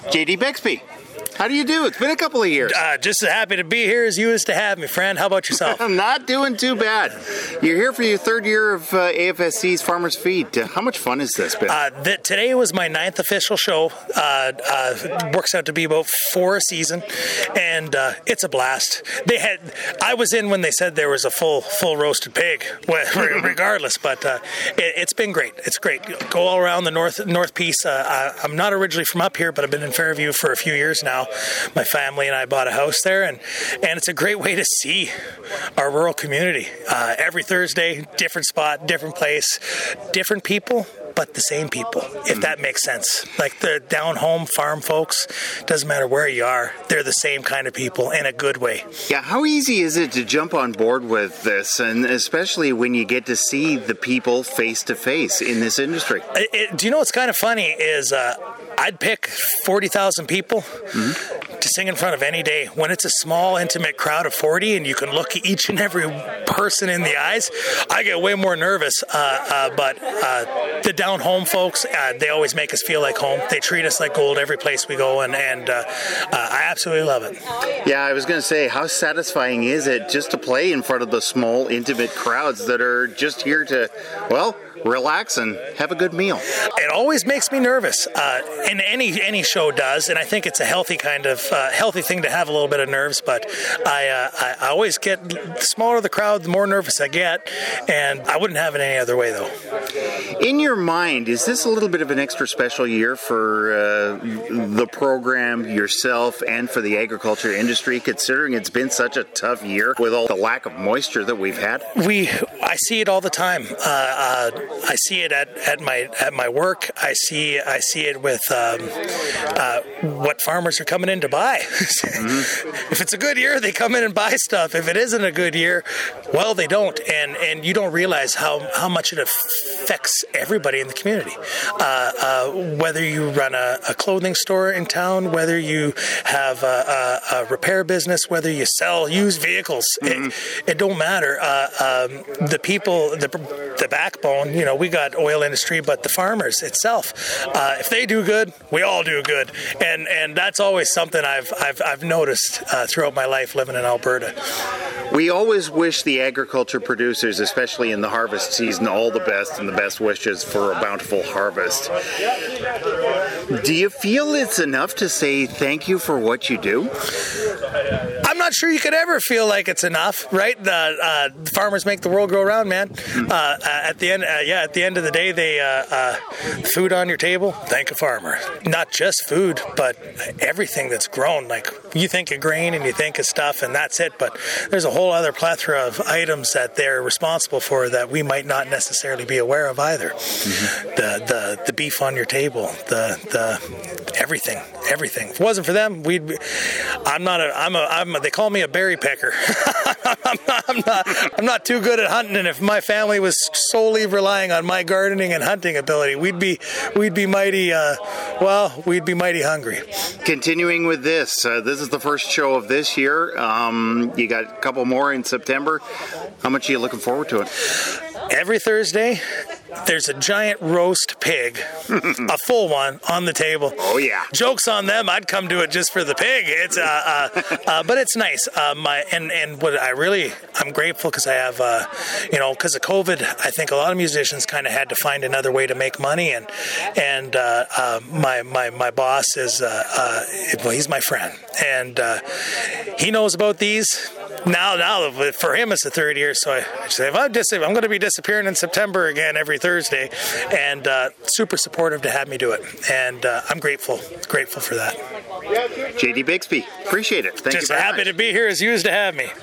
JD Bixby, how do you do? It's been a couple of years. Just as happy to be here as you is to have me, friend. How about yourself? I'm not doing too bad. You're here for your third year of AFSC's Farmers Feed. How much fun has this been? Today was my 9th official show. Works out to be about 4 a season, and it's a blast. I was in when they said there was a full roasted pig, regardless. But it's been great. It's great. Go all around the north piece. I'm not originally from up here, but I've been in Fairview for a few years now. My family and I bought a house there, and it's a great way to see our rural community. Every Thursday, different spot, different place, different people, but the same people, if that makes sense. Like the down-home farm folks, doesn't matter where you are, they're the same kind of people in a good way. Yeah, how easy is it to jump on board with this, and especially when you get to see the people face-to-face in this industry? Do you know what's kind of funny is I'd pick 40,000 people to sing in front of any day. When it's a small, intimate crowd of 40 and you can look each and every person in the eyes, I get way more nervous. But the down-home folks, they always make us feel like home. They treat us like gold every place we go, and I absolutely love it. Yeah, I was going to say, how satisfying is it just to play in front of the small, intimate crowds that are just here to, well, relax and have a good meal? It always makes me nervous, and any show does, and I think it's a healthy kind of healthy thing to have a little bit of nerves. But I always get, the smaller the crowd, the more nervous I get, and I wouldn't have it any other way, though. In your mind, is this a little bit of an extra special year for the program, yourself, and for the agriculture industry, considering it's been such a tough year with all the lack of moisture that we've had? I see it all the time. I see it at my work. I see it with what farmers are coming in to buy. If it's a good year, they come in and buy stuff. If it isn't a good year, well, they don't. And you don't realize how much it affects everybody in the community. Whether you run a clothing store in town, whether you have a repair business, whether you sell used vehicles, it don't matter. The people, the backbone, we got oil industry, but the farmers itself, if they do good, we all do good, and that's always something I've noticed throughout my life living in Alberta. We always wish the agriculture producers, especially in the harvest season, all the best and the best wishes for a bountiful harvest. Do you feel it's enough to say thank you for what you do? I'm not sure you could ever feel like it's enough, right? The farmers make the world go round, man. At the end of the day, they food on your table, thank a farmer. Not just food, but everything that's grown. Like, you think of grain and you think of stuff, and that's it. But there's a whole other plethora of items that they're responsible for that we might not necessarily be aware of either. The beef on your table, the everything. If it wasn't for them, they call me a berry picker. I'm not too good at hunting, and if my family was solely relying on my gardening and hunting ability, we'd be mighty hungry. Continuing with this is the first show of this year. You got a couple more in September. How much are you looking forward to it? Every Thursday, there's a giant roast pig, a full one, on the table. Oh yeah. Joke's on them. I'd come to it just for the pig. It's but it's nice. I'm grateful because I have because of COVID, I think a lot of musicians kind of had to find another way to make money, and my boss is he's my friend, and he knows about these. Now for him it's the third year, so I say if I'm going to be disappearing in September again every Thursday, and super supportive to have me do it, and I'm grateful for that. JD Bixby, appreciate it. Thank you very much. Just happy to be here as you used to have me.